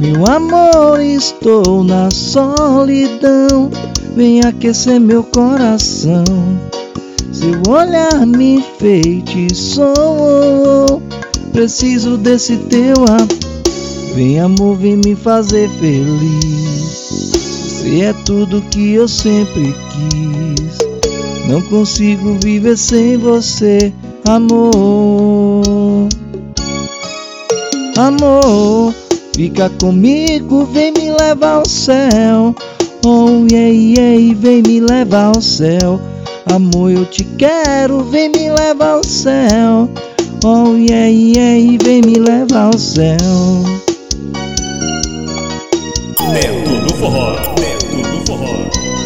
Meu amor, estou na solidão, vem aquecer meu coração. Seu olhar me enfeitiçou, preciso desse teu amor. Vem amor, vem me fazer feliz. Você é tudo que eu sempre quis. Não consigo viver sem você, amor. Amor, fica comigo, vem me levar ao céu. Oh, yeah, yeah, vem me levar ao céu. Amor, eu te quero, vem me levar ao céu. Oh, yeah, yeah, vem me levar ao céu. Neto do Forró, Neto do Forró.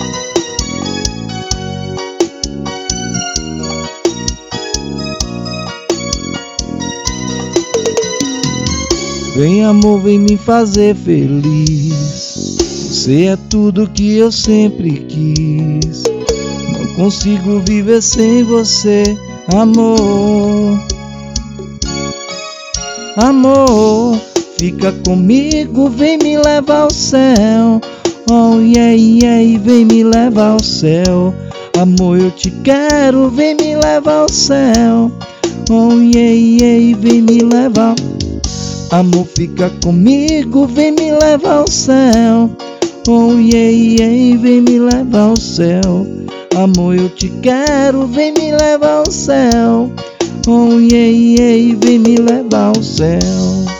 Vem amor, vem me fazer feliz. Você é tudo que eu sempre quis. Não consigo viver sem você, amor. Amor, fica comigo, vem me levar ao céu. Oh, yeah, yeah, vem me levar ao céu. Amor, eu te quero, vem me levar ao céu. Oh, yeah, yeah, vem me levar. Amor, fica comigo, vem me levar ao céu. Oh, yeah, yeah, vem me levar ao céu. Amor, eu te quero, vem me levar ao céu. Oh, yeah, yeah, vem me levar ao céu.